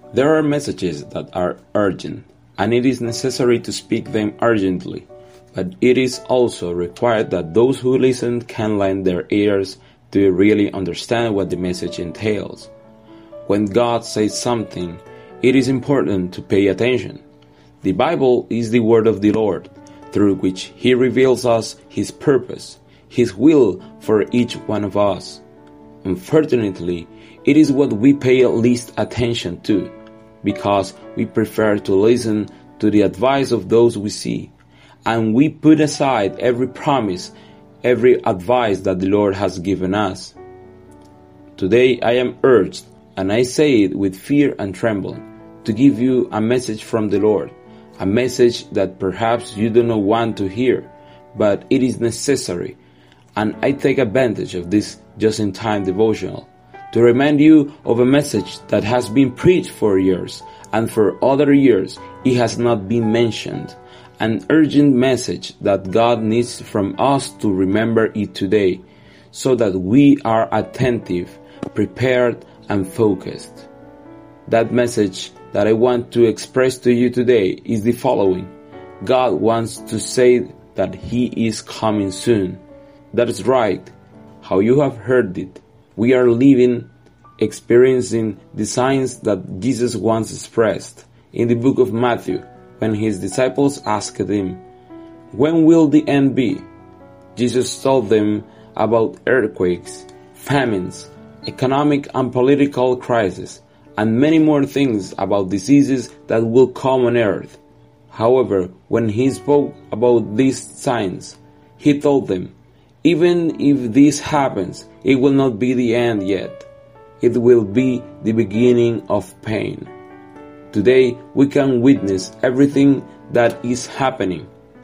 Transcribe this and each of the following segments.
There are messages that are urgent, and it is necessary to speak them urgently, but it is also required that those who listen can lend their ears to really understand what the message entails. When God says something, it is important to pay attention. The Bible is the word of the Lord, through which He reveals us His purpose, His will for each one of us. Unfortunately, it is what we pay least attention to, because we prefer to listen to the advice of those we see, and we put aside every promise, every advice that the Lord has given us. Today I am urged, and I say it with fear and trembling, to give you a message from the Lord, a message that perhaps you do not want to hear, but it is necessary, and I take advantage of this just-in-time devotional to remind you of a message that has been preached for years, and for other years it has not been mentioned, an urgent message that God needs from us to remember it today, so that we are attentive, prepared, and focused. That message that I want to express to you today is the following. God wants to say that He is coming soon. That is right, how you have heard it. We are living, experiencing the signs that Jesus once expressed in the book of Matthew, when His disciples asked Him, "When will the end be?" Jesus told them about earthquakes, famines, economic and political crises, and many more things about diseases that will come on earth. However, when He spoke about these signs, He told them, even if this happens, it will not be the end yet. It will be the beginning of pain. Today, we can witness everything that is happening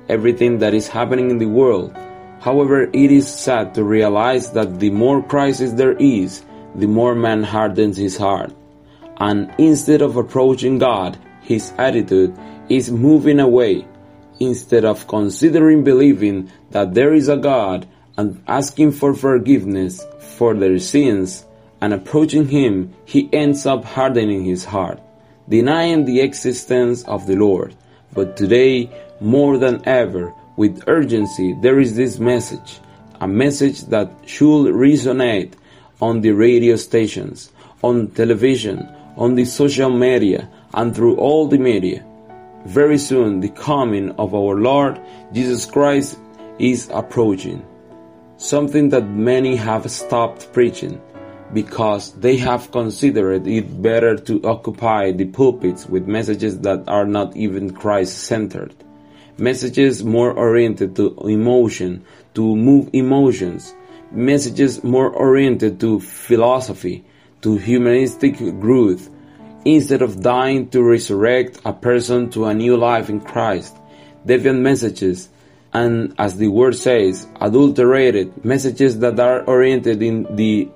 in the world. However, it is sad to realize that the more crisis there is, the more man hardens his heart. And instead of approaching God, his attitude is moving away. Instead of considering believing that there is a God and asking for forgiveness for their sins and approaching Him, he ends up hardening his heart, denying the existence of the Lord. But today, more than ever, with urgency, there is this message, a message that should resonate on the radio stations, on television, on the social media, and through all the media. Very soon, the coming of our Lord Jesus Christ is approaching, something that many have stopped preaching, because they have considered it better to occupy the pulpits with messages that are not even Christ-centered. Messages more oriented to emotion, to move emotions. Messages more oriented to philosophy, to humanistic growth, instead of dying to resurrect a person to a new life in Christ. Deviant messages, and as the word says, adulterated messages that are oriented in the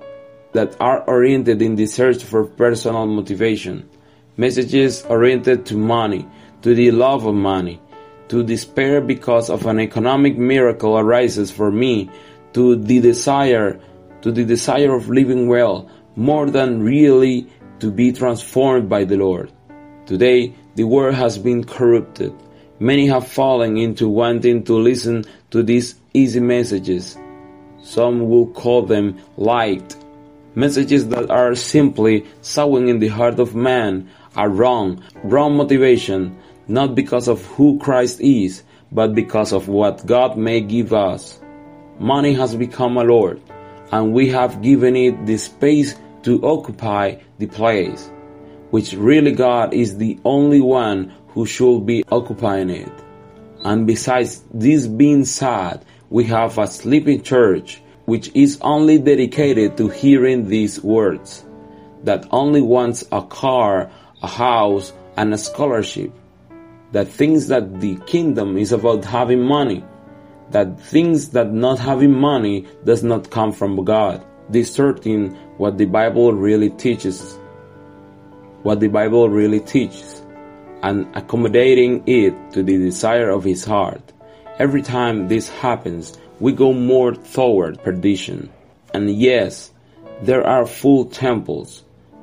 search for personal motivation. Messages oriented to money, to the love of money, to despair because of an economic miracle arises for me, to the desire of living well, more than really to be transformed by the Lord. Today, the world has been corrupted. Many have fallen into wanting to listen to these easy messages. Some will call them light. Messages that are simply sowing in the heart of man a wrong motivation, not because of who Christ is, but because of what God may give us. Money has become a lord, and we have given it the space to occupy the place, which really God is the only one who should be occupying it. And besides this being sad, we have a sleeping church, which is only dedicated to hearing these words, that only wants a car, a house, and a scholarship, that thinks that the kingdom is about having money, that thinks that not having money does not come from God, distorting what the Bible really teaches, and accommodating it to the desire of his heart. Every time this happens, we go more toward perdition. And yes, there are full temples,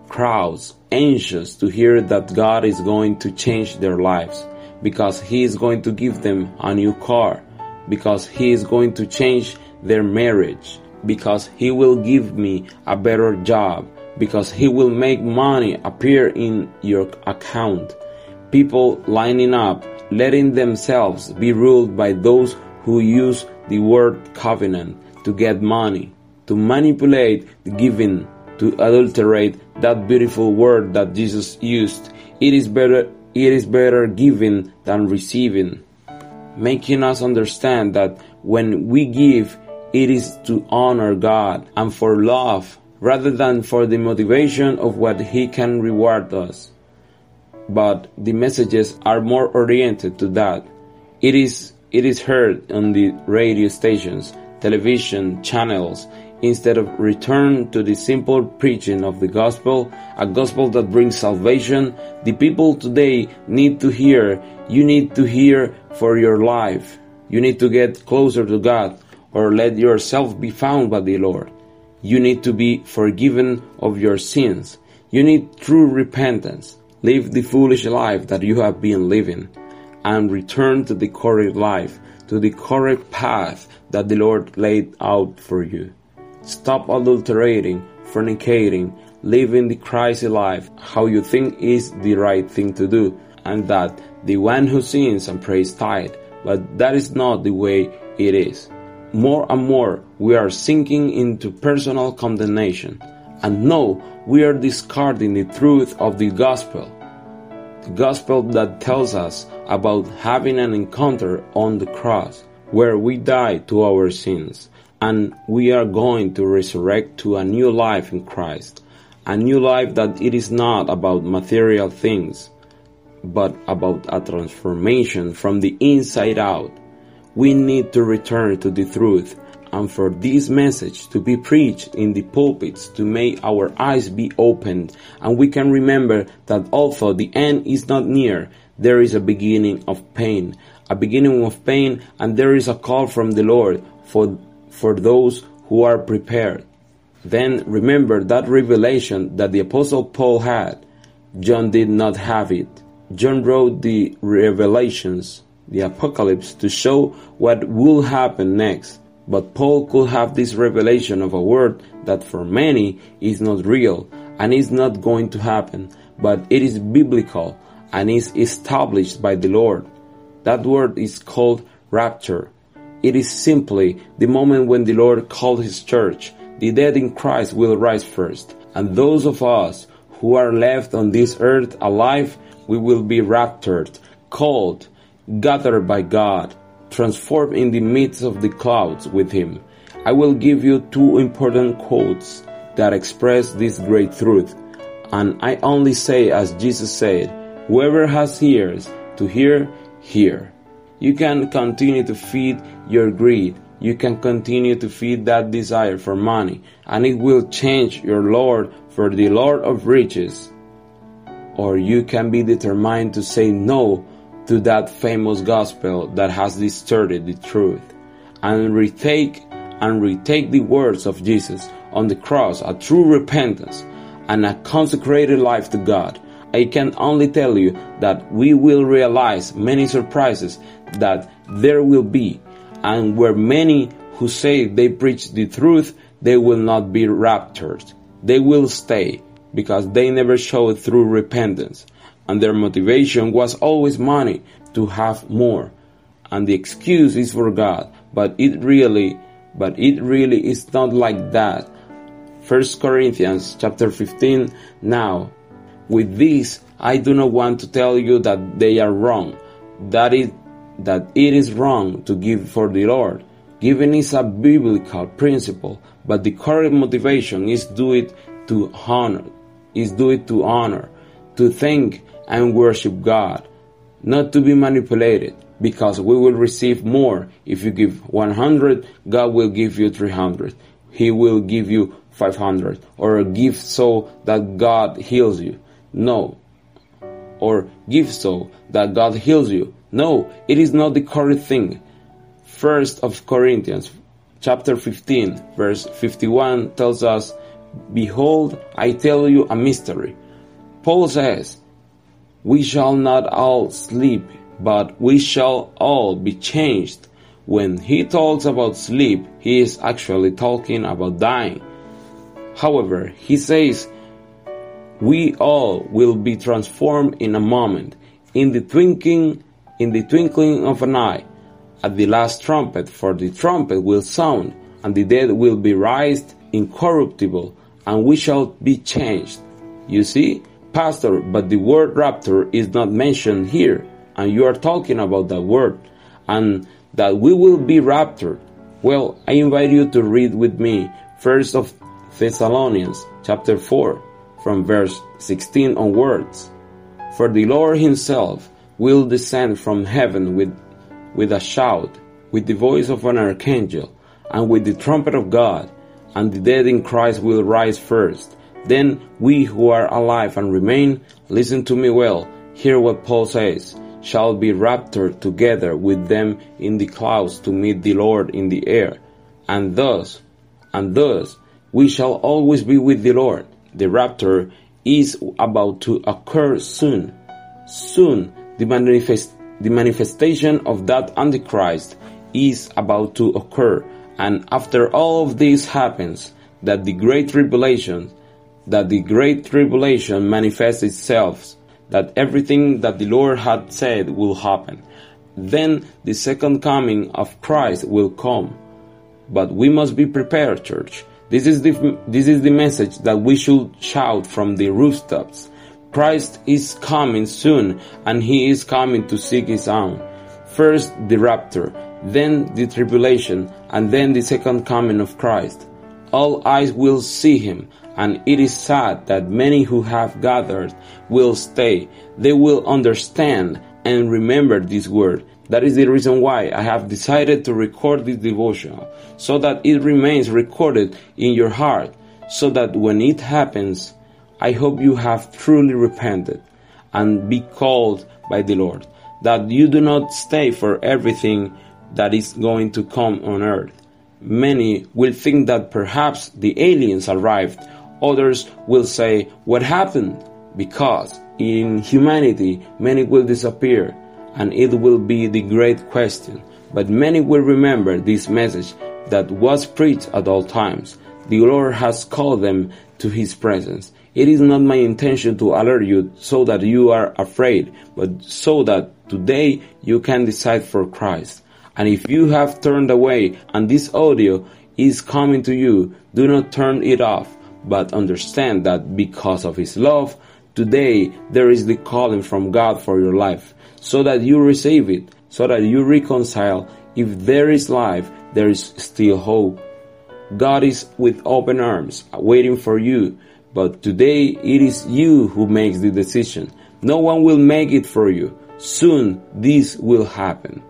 crowds anxious to hear that God is going to change their lives, because He is going to give them a new car, because He is going to change their marriage, because He will give me a better job, because He will make money appear in your account. People lining up, letting themselves be ruled by those who use the word covenant to get money, to manipulate the giving, to adulterate that beautiful word that Jesus used. It is better giving than receiving, making us understand that when we give, it is to honor God and for love, rather than for the motivation of what He can reward us. But the messages are more oriented to that. It is heard on the radio stations, television channels, instead of return to the simple preaching of the gospel, a gospel that brings salvation. The people today need to hear, you need to hear for your life. You need to get closer to God, or let yourself be found by the Lord. You need to be forgiven of your sins. You need true repentance. Live the foolish life that you have been living, and return to the correct life, to the correct path that the Lord laid out for you. Stop adulterating, fornicating, living the crazy life how you think is the right thing to do, and that the one who sins and prays tithe, but that is not the way it is. More and more we are sinking into personal condemnation, and no, we are discarding the truth of the gospel that tells us about having an encounter on the cross, where we die to our sins, and we are going to resurrect to a new life in Christ, a new life that it is not about material things, but about a transformation from the inside out. We need to return to the truth, and for this message to be preached in the pulpits to make our eyes be opened, and we can remember that although the end is not near, there is a beginning of pain, and there is a call from the Lord for those who are prepared. Then remember that revelation that the Apostle Paul had. John did not have it. John wrote the Revelations, the Apocalypse, to show what will happen next. But Paul could have this revelation of a word that for many is not real and is not going to happen, but it is biblical and is established by the Lord. That word is called rapture. It is simply the moment when the Lord called His church. The dead in Christ will rise first, and those of us who are left on this earth alive, we will be raptured, called, gathered by God, transformed in the midst of the clouds with Him. I will give you two important quotes that express this great truth, and I only say as Jesus said, whoever has ears to hear, hear. You can continue to feed your greed. You can continue to feed that desire for money, and it will change your Lord for the Lord of riches. Or you can be determined to say no to that famous gospel that has distorted the truth, and retake the words of Jesus on the cross, a true repentance and a consecrated life to God. I can only tell you that we will realize many surprises that there will be, and where many who say they preach the truth, they will not be raptured. They will stay, because they never showed true repentance, and their motivation was always money, to have more, and the excuse is for God, but it really is not like that. 1 Corinthians chapter 15. Now, with this, I do not want to tell you that they are wrong, that it is wrong to give for the Lord. Giving is a biblical principle, but the correct motivation is do it to honor, to thank and worship God, not to be manipulated, because we will receive more. If you give 100, God will give you 300. He will give you 500, or give so that God heals you. No. Or give so that God heals you. No, it is not the correct thing. 1 Corinthians chapter 15 verse 51 tells us, Behold, I tell you a mystery. Paul says, we shall not all sleep, but we shall all be changed. When he talks about sleep, he is actually talking about dying. However, he says, we all will be transformed in a moment, in the twinkling of an eye, at the last trumpet, for the trumpet will sound, and the dead will be raised incorruptible, and we shall be changed. You see, Pastor, but the word rapture is not mentioned here, and you are talking about that word, and that we will be raptured. Well, I invite you to read with me 1 Thessalonians chapter 4, from verse 16 onwards. For the Lord himself will descend from heaven with a shout, with the voice of an archangel, and with the trumpet of God, and the dead in Christ will rise first. Then we who are alive and remain, listen to me well, hear what Paul says, shall be raptured together with them in the clouds to meet the Lord in the air. And thus, we shall always be with the Lord. The rapture is about to occur soon. Soon, the manifestation of that Antichrist is about to occur. And after all of this happens, that the great tribulation manifests itself, that everything that the Lord had said will happen. Then the second coming of Christ will come. But we must be prepared, church. This is the message that we should shout from the rooftops. Christ is coming soon, and he is coming to seek his own. First the rapture, then the tribulation, and then the second coming of Christ. All eyes will see him, and it is sad that many who have gathered will stay. They will understand and remember this word. That is the reason why I have decided to record this devotional, so that it remains recorded in your heart, so that when it happens, I hope you have truly repented and be called by the Lord, that you do not stay for everything that is going to come on earth. Many will think that perhaps the aliens arrived. Others will say, what happened? Because in humanity, many will disappear, and it will be the great question. But many will remember this message that was preached at all times. The Lord has called them to his presence. It is not my intention to alert you so that you are afraid, but so that today you can decide for Christ. And if you have turned away and this audio is coming to you, do not turn it off, but understand that because of his love, today there is the calling from God for your life, so that you receive it, so that you reconcile. If there is life, there is still hope. God is with open arms, waiting for you, but today it is you who makes the decision. No one will make it for you. Soon this will happen.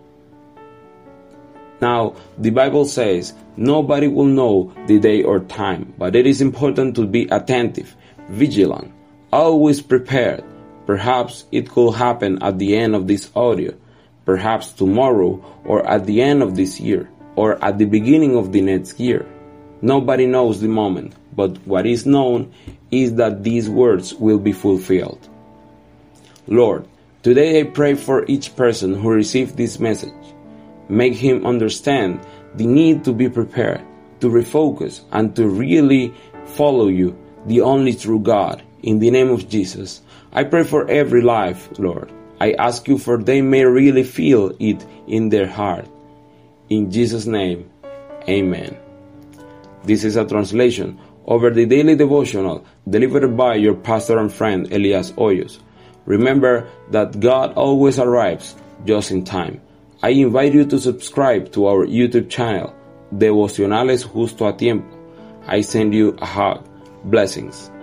Now, the Bible says, nobody will know the day or time, but it is important to be attentive, vigilant, always prepared. Perhaps it could happen at the end of this audio, perhaps tomorrow, or at the end of this year, or at the beginning of the next year. Nobody knows the moment, but what is known is that these words will be fulfilled. Lord, today I pray for each person who received this message. Make him understand the need to be prepared, to refocus, and to really follow you, the only true God. In the name of Jesus, I pray for every life, Lord. I ask you for they may really feel it in their heart. In Jesus' name, amen. This is a translation over the daily devotional delivered by your pastor and friend Elias Hoyos. Remember that God always arrives just in time. I invite you to subscribe to our YouTube channel, Devocionales Justo a Tiempo. I send you a hug. Blessings.